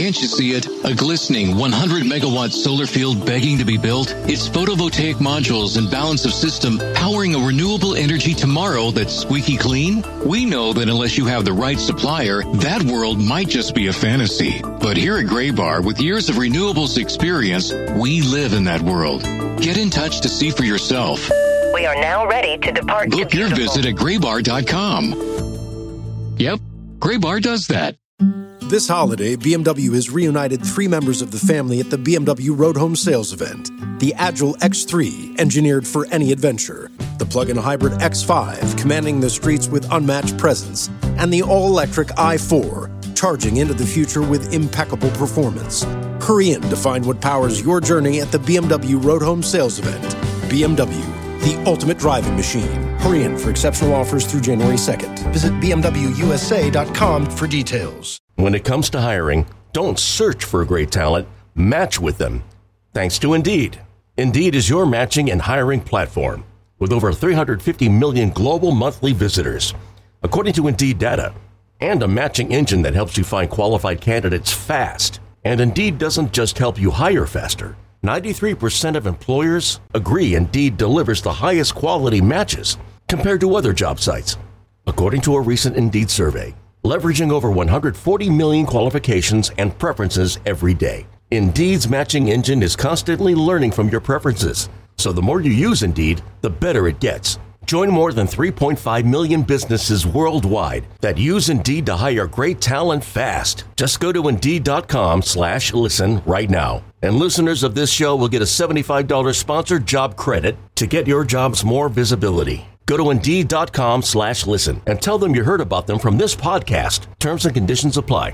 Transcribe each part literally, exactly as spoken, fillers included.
Can't you see it? A glistening one hundred megawatt solar field begging to be built? It's photovoltaic modules and balance of system powering a renewable energy tomorrow that's squeaky clean? We know that unless you have the right supplier, that world might just be a fantasy. But here at Graybar, with years of renewables experience, we live in that world. Get in touch to see for yourself. We are now ready to depart. Book your visit at graybar dot com. Yep, Graybar does that. This holiday, B M W has reunited three members of the family at the B M W Road Home Sales Event. The Agile X three, engineered for any adventure. The plug-in hybrid X five, commanding the streets with unmatched presence. And the all-electric i four, charging into the future with impeccable performance. Hurry in to find what powers your journey at the B M W Road Home Sales Event. B M W, the ultimate driving machine. Hurry in for exceptional offers through January second. Visit b m w u s a dot com for details. When it comes to hiring, don't search for great talent, match with them. Thanks to Indeed. Indeed is your matching and hiring platform with over three hundred fifty million global monthly visitors, according to Indeed data, and a matching engine that helps you find qualified candidates fast. And Indeed doesn't just help you hire faster. ninety-three percent of employers agree Indeed delivers the highest quality matches compared to other job sites, according to a recent Indeed survey. Leveraging over one hundred forty million qualifications and preferences every day. Indeed's matching engine is constantly learning from your preferences. So the more you use Indeed, the better it gets. Join more than three point five million businesses worldwide that use Indeed to hire great talent fast. Just go to Indeed.com slash listen right now. And listeners of this show will get a seventy-five dollars sponsored job credit to get your jobs more visibility. Go to Indeed.com slash listen and tell them you heard about them from this podcast. Terms and conditions apply.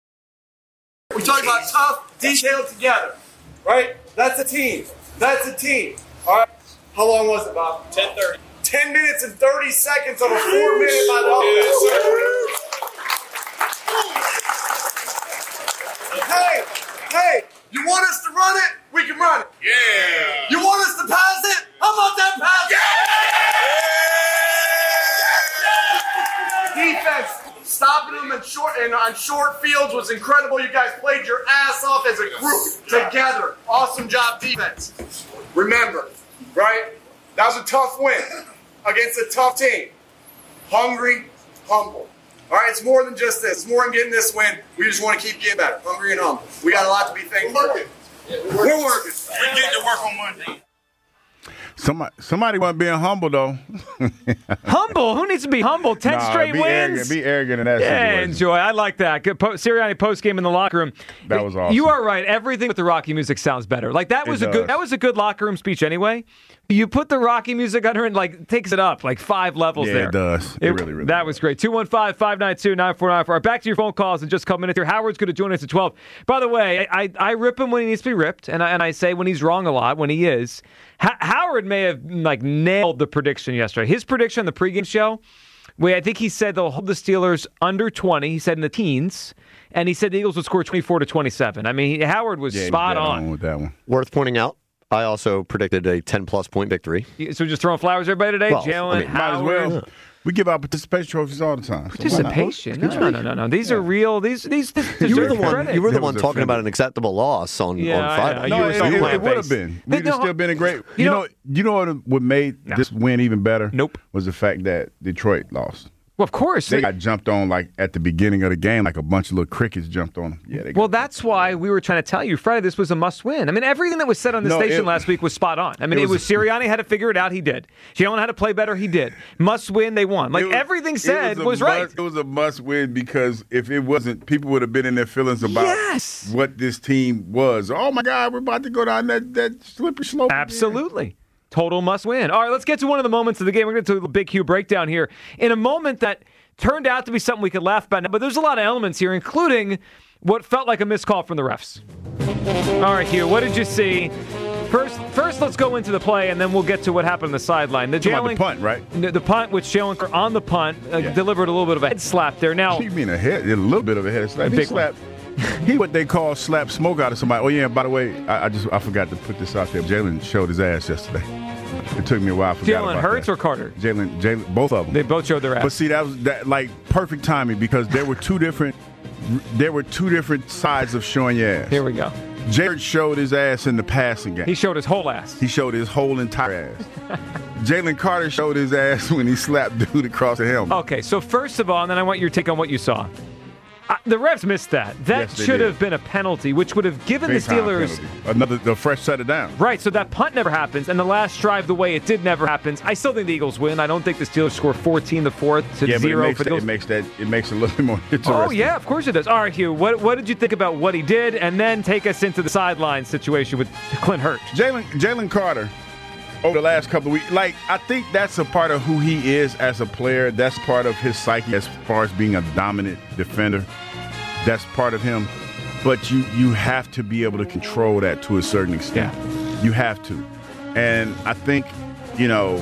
We talk about tough, detailed together, right? That's a team. That's a team. All right. How long was it, Bob? ten thirty. ten minutes and thirty seconds on a four minute by the offense. Hey, hey, you want us to run it? We can run it. Yeah. You want us to pass it? How about that pass? Yeah. Defense, stopping them in short and on short fields was incredible. You guys played your ass off as a group together. Awesome job, defense. Remember, right? That was a tough win against a tough team. Hungry, humble. All right, it's more than just this. It's more than getting this win. We just want to keep getting better. Hungry and humble. We got a lot to be thankful for. We're working. Yeah, we're, working. we're working. We're getting to work on Monday. Somebody, somebody wasn't being humble, though. Humble? Who needs to be humble? Ten nah, straight be wins? Arrogant, be arrogant in that yeah, situation. enjoy. I like that. Good po- Sirianni post-game in the locker room. That was awesome. You are right. Everything with the Rocky music sounds better. Like, that was It a good does. That was a good locker room speech anyway. You put the Rocky music under it and, like, takes it up, like, five levels Yeah, there. it does. It, it really, really That does. was great. two one five, five nine two, nine four nine four. Back to your phone calls in just a couple minutes here. Howard's going to join us at twelve. By the way, I, I, I rip him when he needs to be ripped, and I, and I say when he's wrong a lot, when he is. H- Howard may have, like, nailed the prediction yesterday. His prediction on the pregame show, where I think he said they'll hold the Steelers under twenty. He said in the teens. And he said the Eagles would score twenty-four to twenty-seven. I mean, Howard was yeah, spot on. on. With that one. Worth pointing out, I also predicted a ten-plus point victory. So just throwing flowers at everybody today? Well, Jalen, I mean, Howard. Might as well. We give out participation trophies all the time. So Participation? No, no, no, no, no. These Yeah. are real. These, these, these You were the one. credit. You were the That one was talking offended. about an acceptable loss on, Yeah, on Friday. I No, You were it, so it, it plant-based. would have been. They We'd have don't- still been a great. You, You know, know- you know what would made No. this win even better? Nope. Was the fact that Detroit lost. Well, of course. They got jumped on like at the beginning of the game, like a bunch of little crickets jumped on them. Yeah. They got Well, that's why we were trying to tell you, Friday, this was a must-win. I mean, everything that was said on the No, station it- last week was spot on. I mean, it it was, was- Sirianni had to figure it out. He did. Jalen had to play better. He did. Must-win. They won. Like, It was- everything it said a was, must, right. It was a must win because if it wasn't, people would have been in their feelings about Yes. what this team was. Oh my God, we're about to go down that, that slippery slope. again. Absolutely. Total must win. All right, let's get to one of the moments of the game. We're going to do a big Q breakdown here. In a moment that turned out to be something we could laugh about, but there's a lot of elements here, including what felt like a missed call from the refs. All right, Hugh, what did you see? First, first, let's go into the play, and then we'll get to what happened on the sideline. The, Talking about Jalen, the punt, right? the, the punt, which Jalen Carter on the punt uh, Yeah. delivered a little bit of a head slap there. Now, You mean a head, a little bit of a head slap. He Big one. slapped. He what they call slap smoke out of somebody. Oh yeah, by the way, I, I just I forgot to put this out there. Jalen showed his ass yesterday. It took me a while. I forgot Jalen about Hurts that. or Carter? Jalen, Jalen, both of them. They both showed their ass. But see, that was that like perfect timing because there were two different there were two different sides of showing your ass. Here we go. Jared showed his ass in the passing game. He showed his whole ass. He showed his whole entire ass. Jalen Carter showed his ass when he slapped dude across the helmet. Okay, so first of all, and then I want your take on what you saw. Uh, the refs missed that. That Yes, they should did. have been a penalty, which would have given the Big time Steelers... penalty. Another, the fresh set it down. Right, so that punt never happens, and the last drive, the way it did, never happens. I still think the Eagles win. I don't think the Steelers score fourteen the fourth to Yeah, but it zero makes, for the that, Eagles. it makes that it makes it a little bit more interesting. Oh, yeah, of course it does. All right, Hugh, what, what did you think about what he did? And then take us into the sideline situation with Clint Hurt. Jalen Jalen Carter, over the last couple of weeks, like, I think that's a part of who he is as a player. That's part of his psyche as far as being a dominant defender. That's part of him. But you you have to be able to control that to a certain extent. Yeah. You have to. And I think, you know,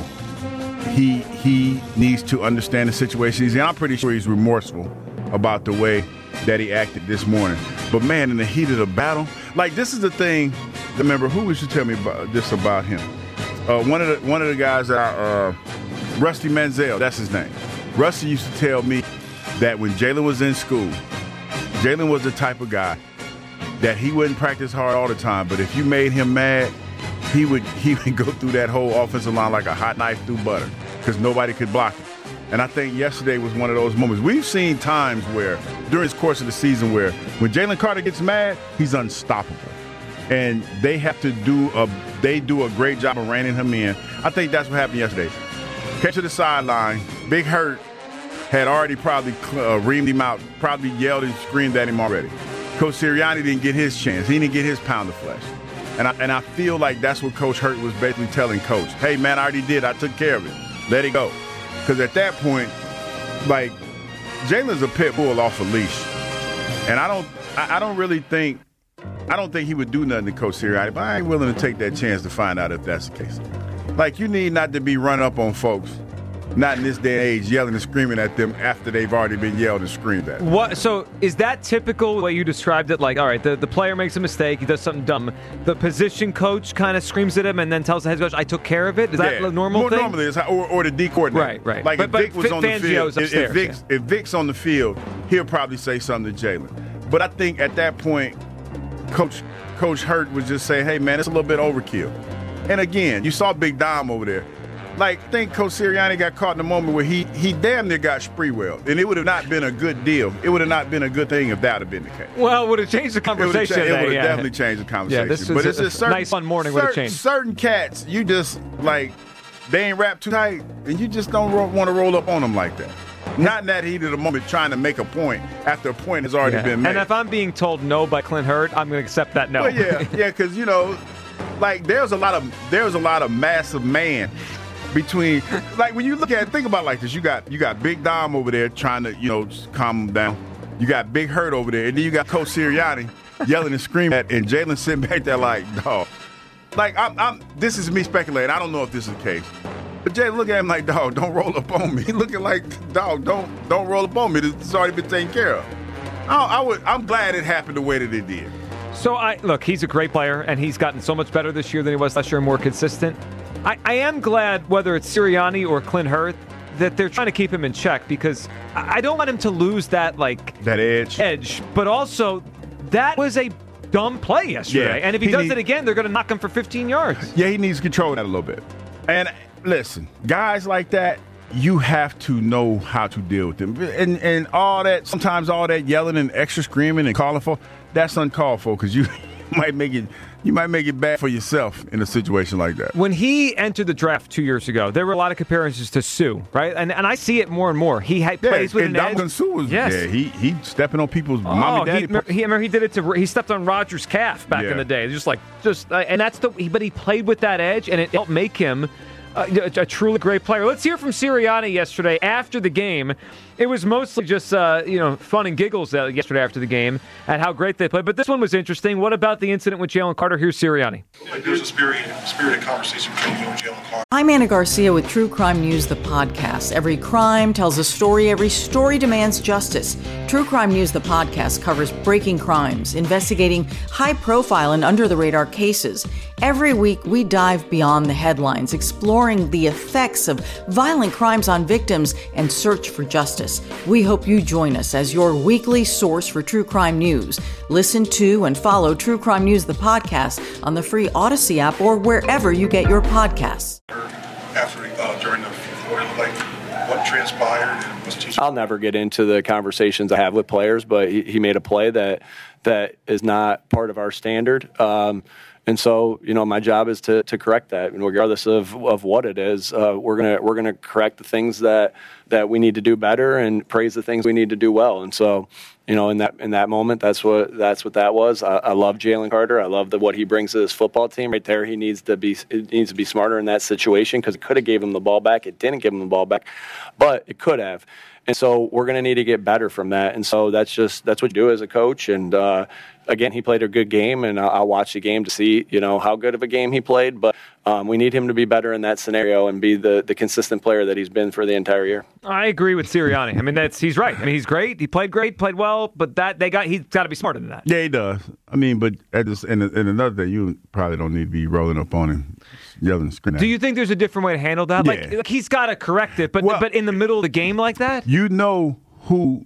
he he needs to understand the situation he's in. I'm pretty sure he's remorseful about the way that he acted this morning. But, man, in the heat of the battle, like, this is the thing. Remember, who used to tell me about this about him? Uh, one of the one of the guys, that I, uh, Rusty Manziel, that's his name. Rusty used to tell me that when Jalen was in school, Jalen was the type of guy that he wouldn't practice hard all the time, but if you made him mad, he would he would go through that whole offensive line like a hot knife through butter because nobody could block him. And I think yesterday was one of those moments. We've seen times where, during the course of the season, where when Jalen Carter gets mad, he's unstoppable. And they have to do a they do a great job of reining him in. I think that's what happened yesterday. Catch to the sideline, Big Hurt had already probably uh, reamed him out, probably yelled and screamed at him already. Coach Sirianni didn't get his chance. He didn't get his pound of flesh. And I, and I feel like that's what Coach Hurt was basically telling Coach. Hey, man, I already did. I took care of it. Let it go. Because at that point, like, Jalen's a pit bull off a leash. And I don't I, I don't really think I don't think he would do nothing to Coach Sirianni, but I ain't willing to take that chance to find out if that's the case. Like, you need not to be run up on folks. Not in this day and age, yelling and screaming at them after they've already been yelled and screamed at. What? So is that typical the way you described it? Like, all right, the, the player makes a mistake, he does something dumb. The position coach kind of screams at him and then tells the head coach, I took care of it? Is yeah. that a normal More thing? Normally, it's how, or, or the D coordinator. Right, right. Like, but, if but Vic was F- on the Fangio's field, if, upstairs, if, Vic's, yeah. if Vic's on the field, he'll probably say something to Jalen. But I think at that point, Coach Coach Hurt was just saying, hey, man, it's a little bit overkill. And again, you saw Big Dom over there. Like, I think Coach Sirianni got caught in a moment where he he damn near got Sprewell, and it would have not been a good deal. It would have not been a good thing if that had been the case. Well, it would have changed the conversation. It would have yeah. definitely changed the conversation. Yeah, this was but it's a, just certain, nice fun morning would have certain, changed. certain cats, you just, like, they ain't wrapped too tight, and you just don't ro- want to roll up on them like that. Not in that heat of the moment trying to make a point after a point has already Yeah. been made. And if I'm being told no by Clint Hurt, I'm going to accept that no. Well, yeah, yeah, because, you know, like, there's a lot of there's a lot of massive man between, like, when you look at it, think about it like this. You got you got Big Dom over there trying to, you know, just calm him down. You got Big Hurt over there, and then you got Coach Sirianni yelling and screaming at, and Jalen sitting back there like, dog. Like, I'm, I'm, this is me speculating. I don't know if this is the case. But Jalen look at him like, dog, don't roll up on me. He looking like, dog, don't don't roll up on me. It's already been taken care of. I, I would, I'm glad it happened the way that it did. So, I look, he's a great player, and he's gotten so much better this year than he was last year, more consistent. I, I am glad, whether it's Sirianni or Clint Hurt, that they're trying to keep him in check, because I, I don't want him to lose that, like, that edge. edge. But also, that was a dumb play yesterday. Yeah, and if he, he does need- it again, they're going to knock him for fifteen yards. Yeah, he needs to control that a little bit. And listen, guys like that, you have to know how to deal with them. And and all that, sometimes all that yelling and extra screaming and calling for, that's uncalled for, because you might make it you might make it bad for yourself in a situation like that. When he entered the draft two years ago, there were a lot of comparisons to Sue, right? And and I see it more and more. He had, Yeah, plays with and an edge. Dominican Sue was Yes. yeah, he he stepping on people's Oh, mommy he, daddy. remember, he, remember he did it to he stepped on Rodgers' calf back Yeah. in the day. Just like just uh, and that's the but he played with that edge, and it helped make him uh, a, a truly great player. Let's hear from Sirianni yesterday after the game. It was mostly just uh, you know fun and giggles uh, yesterday after the game and how great they played. But this one was interesting. What about the incident with Jalen Carter? Here's Sirianni. Like, there's a spirited, spirited conversation between you and Jalen Carter. I'm Anna Garcia with True Crime News, the podcast. Every crime tells a story. Every story demands justice. True Crime News, the podcast, covers breaking crimes, investigating high-profile and under-the-radar cases. Every week, we dive beyond the headlines, exploring the effects of violent crimes on victims and search for justice. Justice. We hope you join us as your weekly source for true crime news. Listen to and follow True Crime News, the podcast, on the free Odyssey app or wherever you get your podcasts. After, uh, during the fourth quarter, like what transpired and was teaching. I'll never get into the conversations I have with players, but he, he made a play that that is not part of our standard. Um, And so, you know, my job is to to correct that, and regardless of, of what it is, uh, we're gonna we're gonna correct the things that, that we need to do better and praise the things we need to do well. And so, you know, in that in that moment, that's what that's what that was. I, I love Jalen Carter. I love the, what he brings to this football team. Right there, he needs to be it needs to be smarter in that situation because it could have gave him the ball back. It didn't give him the ball back, but it could have. And so we're going to need to get better from that. And so that's just that's what you do as a coach. And uh, again, he played a good game, and I'll, I'll watch the game to see, you know, how good of a game he played. But um, we need him to be better in that scenario and be the, the consistent player that he's been for the entire year. I agree with Sirianni. I mean, that's he's right. I mean, he's great. He played great, played well, but that they got he's got to be smarter than that. Yeah, he does. I mean, but at this, and, and another thing, you probably don't need to be rolling up on him, yelling and screaming. Do you think there's a different way to handle that? Yeah. Like, like he's got to correct it, but Well, but in the middle of the game like that, You know who,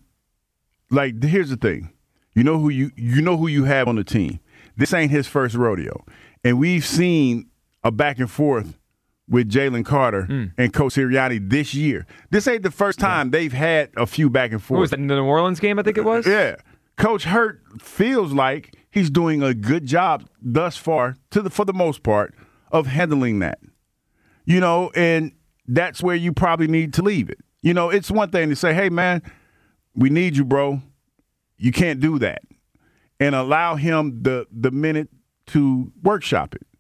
like, here's the thing. You know who you you know who you have on the team. This ain't his first rodeo. And we've seen a back and forth with Jalen Carter Mm. and Coach Sirianni this year. This ain't the first time they've had a few back and forth. what was that, in the New Orleans game, I think it was? Yeah. Coach Hurt feels like he's doing a good job thus far, to the for the most part, of handling that. You know, and that's where you probably need to leave it. You know, it's one thing to say, hey, man, we need you, bro. You can't do that. And allow him the the minute to workshop it.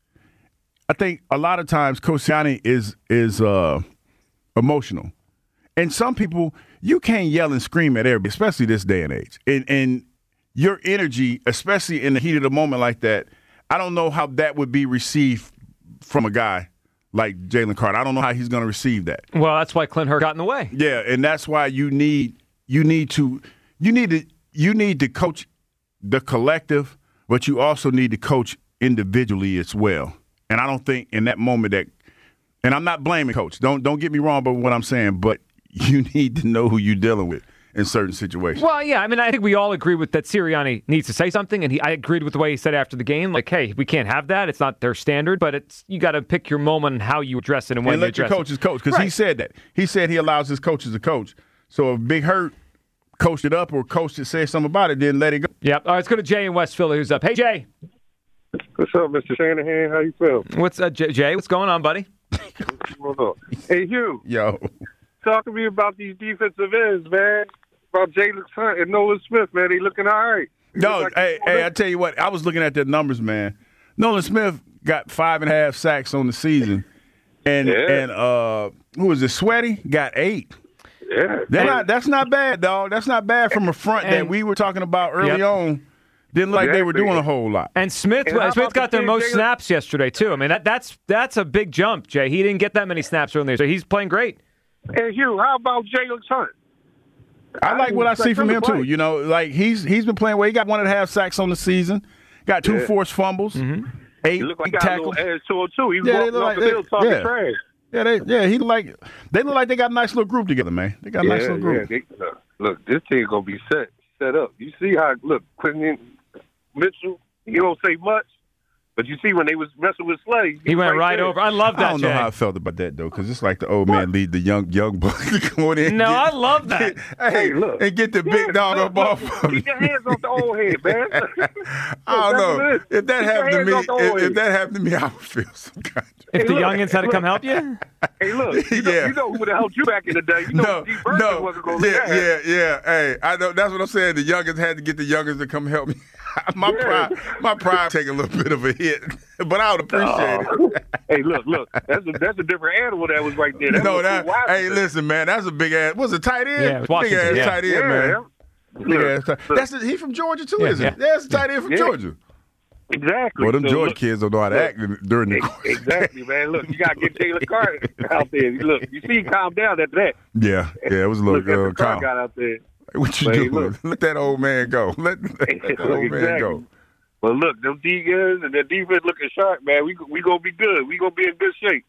I think a lot of times Coach Sirianni is is uh, emotional. And some people, you can't yell and scream at everybody, especially this day and age. And, and your energy, especially in the heat of the moment like that, I don't know how that would be received from a guy like Jalen Carter. I don't know how he's going to receive that. Well, that's why Clint Hurt got in the way. Yeah, and that's why you need you need to you need to you need to coach the collective, but you also need to coach individually as well. And I don't think in that moment that, and I'm not blaming coach. Don't don't get me wrong about what I'm saying, but you need to know who you're dealing with in certain situations. Well, yeah, I mean, I think we all agree with that. Sirianni needs to say something, and he, I agreed with the way he said after the game, like, "Hey, we can't have that. It's not their standard, but it's you got to pick your moment and how you address it and when and you let your address coaches it." coach because he Right. said that. He said he allows his coaches to coach. So if Big Hurt coached it up or coached it, said something about it, then let it go. Yep. All right, let's go to Jay in West Philly, who's up. Hey, Jay. What's up, Mister Shanahan? How you feel? What's uh, J- Jay? What's going on, buddy? What's up? Hey, Hugh. Yo. Talk to me about these defensive ends, man. About Jalen Hunt and Nolan Smith, man. They looking all right. No, Like- hey, hey, I tell you what, I was looking at their numbers, man. Nolan Smith got five and a half sacks on the season. And Yeah. and uh who was it, Sweaty? Got eight. Yeah. They're not, that's not bad, dog. That's not bad from a front that And- we were talking about early Yep. on. Didn't look like they were Exactly. doing a whole lot. And Smith, And how Smith about got the their kid most Jalen- snaps yesterday too. I mean, that, that's that's a big jump, Jay. He didn't get that many snaps earlier, so he's playing great. Hey, Hugh, how about Jalen Hunt? I like what I see from him play. too. You know, like he's he's been playing well. He got one and a half sacks on the season. Got two Yeah. forced fumbles. Mm-hmm. Eight He looked like he eight got a little tackles. edge to him, too. He was Yeah, they walking look off like the field they- talking yeah. trash. Yeah, they yeah, he like they look like they got a nice little group together, man. They got a nice Yeah, little group. yeah. They, look, look, this team going to be set set up. You see how, look, Quentin Mitchell, he don't say much, but you see when they was messing with Slay. He went right there. over. I love that, I don't know Jay. how I felt about that though, because it's like the old man lead the young young buck going in. No, get- I love that. Hey, Hey, look. and get the big Yeah, dog look, up look, off of me. Keep your hands off the old head, man. I don't That's know what it is. if that Keep your happened to hands me. off the old If, if head. that happened to me, I would feel some kind. Of, If Hey, the look, youngins had to look. come help you, Hey, look, you know, Yeah. you know who would have helped you back in the day. You know, no, Steve Burton no, wasn't going to yeah, let that yeah, yeah. Hey, I know that's what I'm saying. The youngest had to get the youngest to come help me. my Yeah. pride, my pride, take a little bit of a hit, but I would appreciate Oh. it. Hey, look, look, that's a that's a different animal that was right there. That no, was that. Cool Washington. Hey, listen, man, that's a big ass. What's a tight end? Yeah, it was Washington, big ass yeah. tight end, Yeah, man. yeah. Big Look, ass tight. look. That's the, he from Georgia too, Yeah, isn't yeah. it? Yeah, it's a tight end from Yeah. Georgia. Exactly. Well, them So, Georgia look, kids don't know how to look. act in- during the course. Exactly, man. Look, you got to get Jalen Carter out there. Look, you see, he calmed down after that. Yeah, yeah, it was a little Look, after uh, Carter calm. got out there. What you But, hey, doing? look. Let that old man go. Let, let that old man Exactly. go. Well, look, them D guys and their defense looking sharp, man. We we gonna be good. We gonna be in good shape.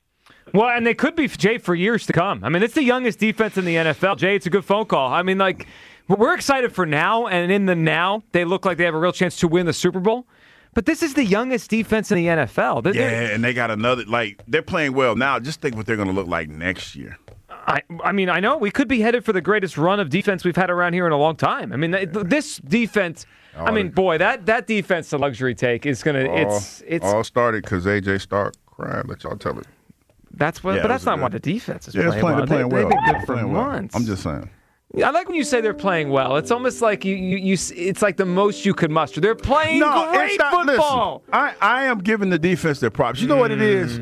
Well, and they could be, Jay, for years to come. I mean, it's the youngest defense in the N F L. Jay, it's a good phone call. I mean, like, we're excited for now, and in the now, they look like they have a real chance to win the Super Bowl. But this is the youngest defense in the N F L. They're, yeah, they're, and they got another, like, they're playing well now. Just think what they're going to look like next year. I, I mean, I know we could be headed for the greatest run of defense we've had around here in a long time. I mean, this defense, I mean, boy, that, that defense, the luxury take, is going to, it's, it's. All started because A J Stark cried. Let y'all tell it. That's what, yeah, but that's not good. what the defense is yeah, playing, playing well. They're playing they, well. They've been good They're for playing months. Well. I'm just saying. I like when you say they're playing well. It's almost like you, you, you it's like the most you could muster. They're playing no, great it's not, football. Listen, I, I am giving the defense their props. You know mm. what it is?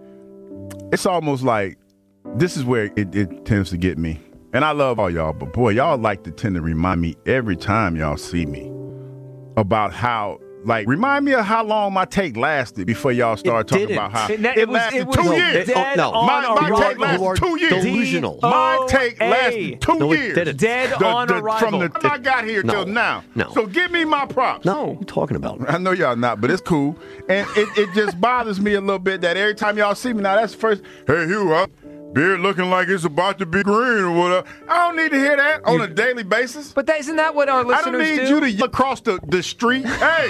It's almost like this is where it, it tends to get me. And I love all y'all, but boy, y'all like to tend to remind me every time y'all see me about how. Like, remind me of how long my take lasted before y'all started talking didn't. about how it, it, it was, lasted it was two no, years. Dead oh, no. on My, my take arrival. lasted two years. Delusional. My take lasted two no, years. It didn't. Dead the, on the, arrival. From the time I got here no. till now. No. So give me my props. No, what are you talking about? I know y'all not, but it's cool. And it, it just bothers me a little bit that every time y'all see me, now that's the first, hey, Hugh, huh? Beard looking like it's about to be green or whatever. I don't need to hear that on a daily basis. But that, isn't that what our listeners do? I don't need do? you to yell across the, the street. Hey,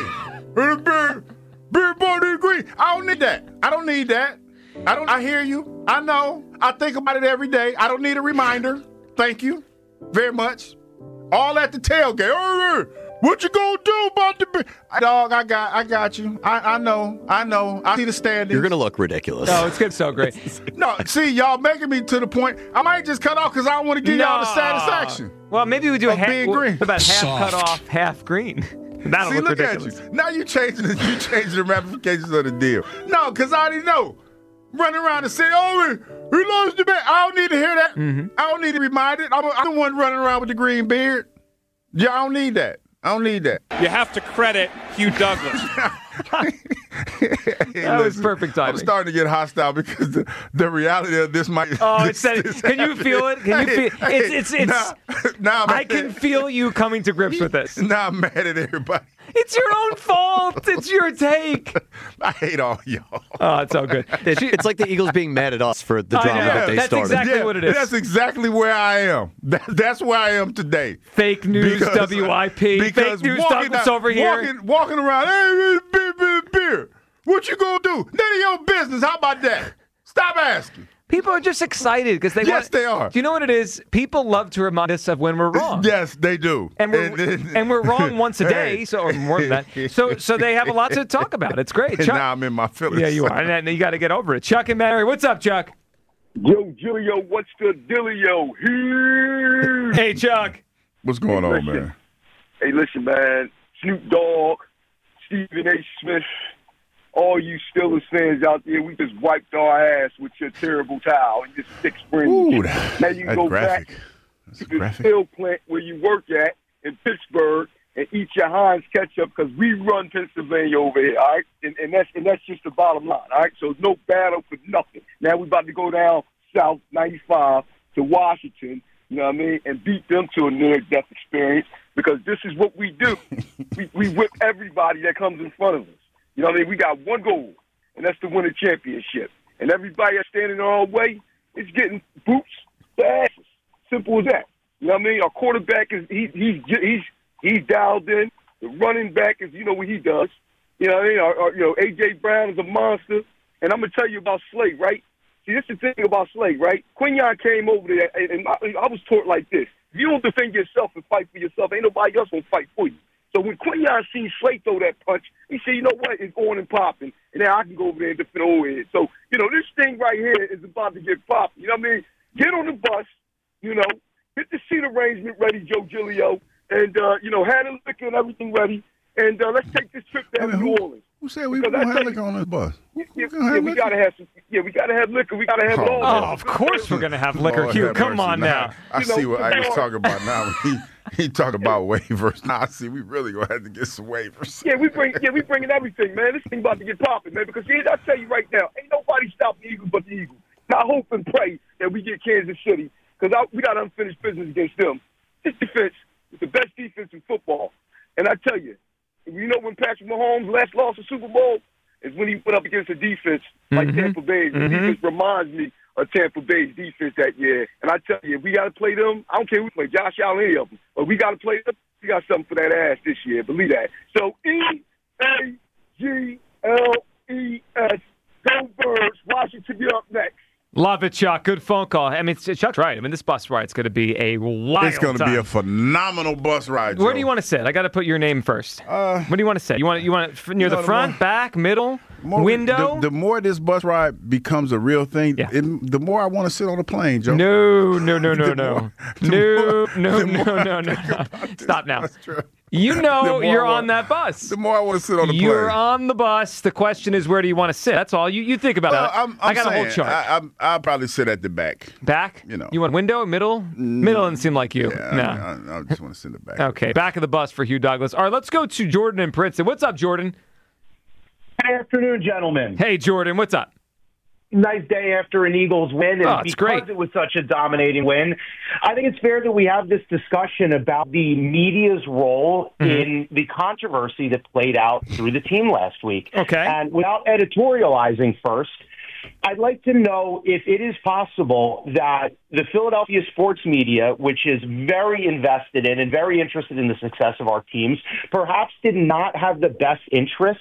beard, beard body green. I don't need that. I don't need that. I don't. I hear you. I know. I think about it every day. I don't need a reminder. Thank you very much. All at the tailgate. Oh, what you gonna do about the beard? Dog, I got, I got you. I, I know. I know. I see the standings. You're gonna look ridiculous. No, it's good. So great. No, see, y'all making me to the point. I might just cut off because I don't want to give no. y'all the satisfaction. Well, maybe we do a half. Being green. About half Soft. cut off, half green. That'll see, look, look ridiculous. at you. Now you changing the, you changing the ramifications of the deal. No, because I already know. Running around and saying, "Oh, he lost the bet." I don't need to hear that. Mm-hmm. I don't need to remind it. I'm, I'm the one running around with the green beard. Yeah, I don't need that. I don't need that. You have to credit Hugh Douglas. That Listen, was perfect timing. I'm starting to get hostile because the, the reality of this might. Oh, this, it's that, this, can you feel it? Can you hey, feel hey, it's it's it's now, now I can feel you coming to grips with this. Now I'm mad at everybody. It's your own fault. It's your take. I hate all y'all. Oh, it's all good. It, it's like the Eagles being mad at us for the drama that they that's started. Exactly yeah, what it is. That's exactly where I am. That, that's where I am today. Fake news, because, W I P. Because Fake news, walking Douglas down, over here. Walking, walking around, hey, beer, beer, beer. What you gonna do? None of your business. How about that? Stop asking. People are just excited because they yes, want, they are. Do you know what it is? People love to remind us of when we're wrong. Yes, they do. And we're, and, and, and we're wrong once a day, hey. so or more than that. So so they have a lot to talk about. It's great. And Chuck, now I'm in my feelings. Yeah, you are. And you got to get over it. Chuck and Mary, what's up, Chuck? Yo, Julio, what's the dealio? Here. Hey, Chuck. What's going hey, on, listen. man? Hey, listen, man. Snoop Dogg, Stephen A. Smith, all you Steelers fans out there, we just wiped our ass with your terrible towel and your six rings. Ooh, now you that's go graphic. back That's to the graphic. steel plant where you work at in Pittsburgh and eat your Heinz ketchup because we run Pennsylvania over here, all right? And, and that's and that's just the bottom line, all right? So no battle for nothing. Now we're about to go down south ninety-five to Washington, you know what I mean, and beat them to a near-death experience because this is what we do. we, we whip everybody that comes in front of us. You know what I mean? We got one goal, and that's to win a championship. And everybody that's standing our way is getting boots to asses. Simple as that. You know what I mean? Our quarterback is he, he's he's he's dialed in. The running back is you know what he does. You know what I mean? Our, our, you know A J Brown is a monster. And I'm gonna tell you about Slade, right? See, this is the thing about Slade, right? Quinyon came over there, and, and I, I was taught like this: if you don't defend yourself and fight for yourself, ain't nobody else gonna fight for you. So when Quinyon sees Slade throw that punch, he said, you know what, it's on and popping. And now I can go over there and defend old head. So, you know, this thing right here is about to get popping. You know what I mean? Get on the bus, you know, get the seat arrangement ready, Joe Giglio, and, uh, you know, have the liquor and everything ready. And uh, let's take this trip down to New Orleans. Who said we don't have liquor on this bus? Yeah, yeah, we gotta have some. Yeah, we gotta have liquor. We gotta have oh, it all. Oh, of course we're gonna have liquor. Lord Hugh, have come mercy. on now. I You know, see what I was come on. talking about now. He he talked about waivers. Now I see we really gonna have to get some waivers. Yeah, we bring. Yeah, we bringing everything, man. This thing about to get popping, man. Because see, I tell you right now, ain't nobody stopping the Eagles but the Eagles. And I hope and pray that we get Kansas City because we got unfinished business against them. This defense is the best defense in football, and I tell you, you know when Patrick Mahomes last lost the Super Bowl, is when he went up against a defense like Mhm. Tampa Bay's. The Mhm. defense reminds me of Tampa Bay's defense that year. And I tell you, if we got to play them, I don't care who play, Josh Allen, any of them, but we got to play them. We got something for that ass this year. Believe that. So E A G L E S. Go Birds. Washington, you're up next. Love it, Chuck. Good phone call. I mean, Chuck's right. I mean, this bus ride's going to be a wild It's going to be time. a phenomenal bus ride. Where Joe. do you want to sit? I got to put your name first. Uh, what do you want to sit? You want it, you want it near you know, the the front, more- back, middle, More- window? The, the more this bus ride becomes a real thing, Yeah. it, the more I want to sit on a plane, Joe. No, no, no, no, The no. more- the No, more- no, the no, more no, I no. think about this Stop now. bus trip, You the know more I you're want- on that bus. The more I want to sit on the You're plane. on the bus. The question is, where do you want to sit? That's all. You you think about Well, that. I'm, I'm I got saying, a whole chart. I, I'm, I'll probably sit at the back. Back? You know. You want window, middle? Middle doesn't seem like you. Yeah, no. I, I, I just want to sit in the back. Okay, back of the bus for Hugh Douglas. All right, let's go to Jordan in Princeton. What's up, Jordan? Good afternoon, gentlemen. Hey, Jordan, what's up? Nice day after an Eagles win, and Oh, it's because great. it was such a dominating win, I think it's fair that we have this discussion about the media's role Mm-hmm. in the controversy that played out through the team last week. Okay. And without editorializing first, I'd like to know if it is possible that the Philadelphia sports media, which is very invested in and very interested in the success of our teams, perhaps did not have the best interest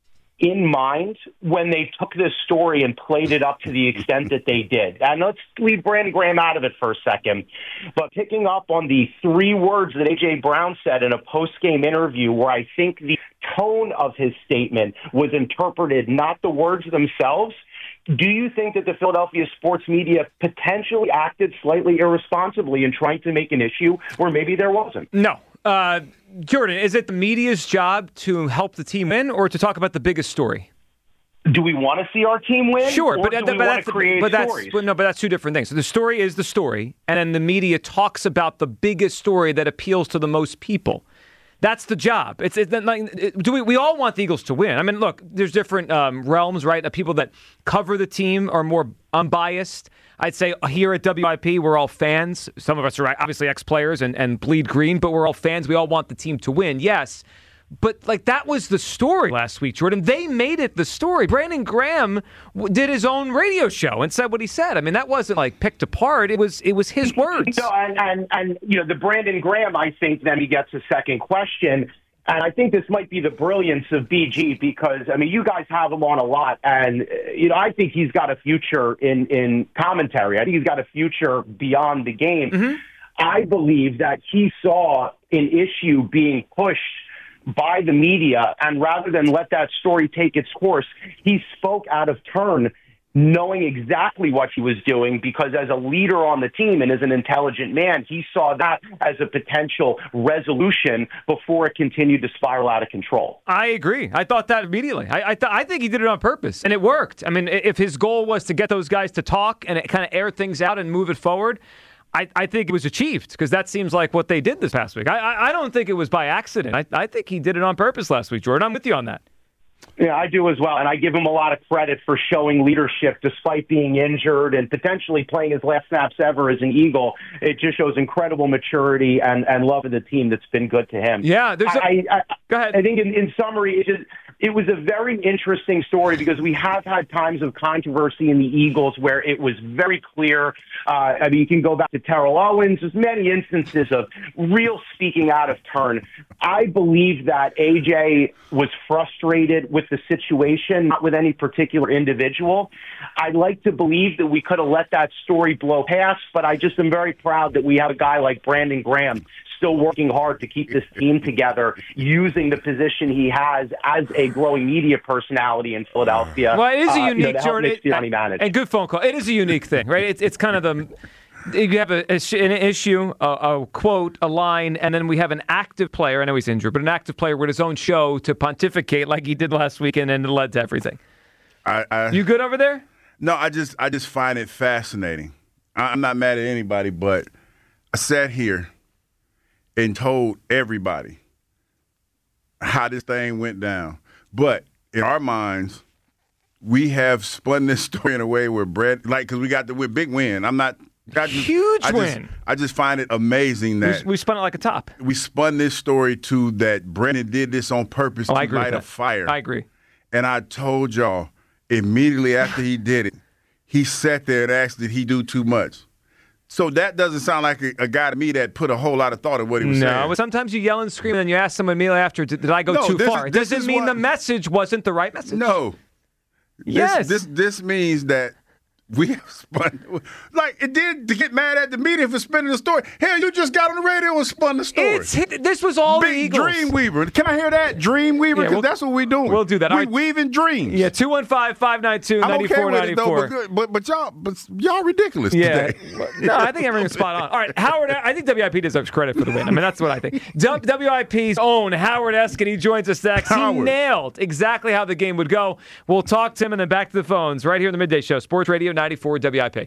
in mind when they took this story and played it up to the extent that they did. And let's leave Brandon Graham out of it for a second. But picking up on the three words that A J. Brown said in a post-game interview where I think the tone of his statement was interpreted, not the words themselves, do you think that the Philadelphia sports media potentially acted slightly irresponsibly in trying to make an issue where maybe there wasn't? No. Uh, Jordan, is it the media's job to help the team win or to talk about the biggest story? Do we want to see our team win? Sure, or but, do that- we but want that's to create but that's stories? but no, but that's two different things. So the story is the story, and then the media talks about the biggest story that appeals to the most people. That's the job. It's, it's like, it, do we? We all want the Eagles to win. I mean, look, there's different um, realms, right? Of people that cover the team are more unbiased. I'd say here at W I P, we're all fans. Some of us are obviously ex-players and, and bleed green, but we're all fans. We all want the team to win, yes. But, like, that was the story last week, Jordan. They made it the story. Brandon Graham w- did his own radio show and said what he said. I mean, that wasn't, like, picked apart. It was it was his words. No, and, and, and, you know, the Brandon Graham, I think, then he gets a second question. And I think this might be the brilliance of B G because, I mean, you guys have him on a lot. And, uh, you know, I think he's got a future in, in commentary. I think he's got a future beyond the game. Mm-hmm. I believe that he saw an issue being pushed by the media, and rather than let that story take its course, he spoke out of turn, knowing exactly what he was doing, because as a leader on the team and as an intelligent man, he saw that as a potential resolution before it continued to spiral out of control. I agree. I thought that immediately. I I, th- I think he did it on purpose, and it worked. I mean, if his goal was to get those guys to talk and kind of air things out and move it forward, I, I think it was achieved because that seems like what they did this past week. I, I, I don't think it was by accident. I, I think he did it on purpose last week, Jordan. I'm with you on that. Yeah, I do as well, and I give him a lot of credit for showing leadership despite being injured and potentially playing his last snaps ever as an Eagle. It just shows incredible maturity and, and love of the team that's been good to him. Yeah, there's a, I, I, go ahead. I think in, in summary, it just it was a very interesting story because we have had times of controversy in the Eagles where it was very clear. Uh, I mean, you can go back to Terrell Owens. There's many instances of real speaking out of turn. I believe that A J was frustrated with the situation, not with any particular individual. I'd like to believe that we could have let that story blow past, but I just am very proud that we have a guy like Brandon Graham still working hard to keep this team together, using the position he has as a growing media personality in Philadelphia. Well, it is a uh, you know, unique, to help Jordan. Nick Sirianni manage. And good phone call. It is a unique thing, right? It's it's kind of the you have a, a, an issue, a, a quote, a line, and then we have an active player. I know he's injured, but an active player with his own show to pontificate like he did last weekend, and it led to everything. I, I, you good over there? No, I just I just find it fascinating. I, I'm not mad at anybody, but I sat here and told everybody how this thing went down. But in our minds, we have spun this story in a way where Brad, like, because we got the win, big win. I'm not. I just, Huge I win. Just, I just find it amazing that we, we spun it like a top. We spun this story to that Brandon did this on purpose oh, to I agree light with a that. fire. I agree. And I told y'all immediately after he did it, he sat there and asked, did he do too much? So that doesn't sound like a, a guy to me that put a whole lot of thought in what he was no, saying. No, but sometimes you yell and scream and then you ask someone immediately after, did, did I go no, too this far? Is, it doesn't mean what, the message wasn't the right message. No. Yes. This, this, this means that we have spun. Like, it did to get mad at the media for spinning the story. Hell, you just got on the radio and spun the story. It's, this was all Big the Eagles. Dreamweaver. Can I hear that? Dreamweaver? Because yeah, we'll, that's what we're doing. We'll do that. We're right. weaving dreams. Yeah, two one five, five nine two, nine four nine four. I'm okay with it, though, but, but, but, y'all, but y'all ridiculous yeah. today. No, I think everything's spot on. All right, Howard, I think W I P deserves credit for the win. I mean, that's what I think. W I P's own Howard Eskin, he joins us next. He Howard. nailed exactly how the game would go. We'll talk to him and then back to the phones right here in the Midday Show, Sports Radio ninety-four W I P.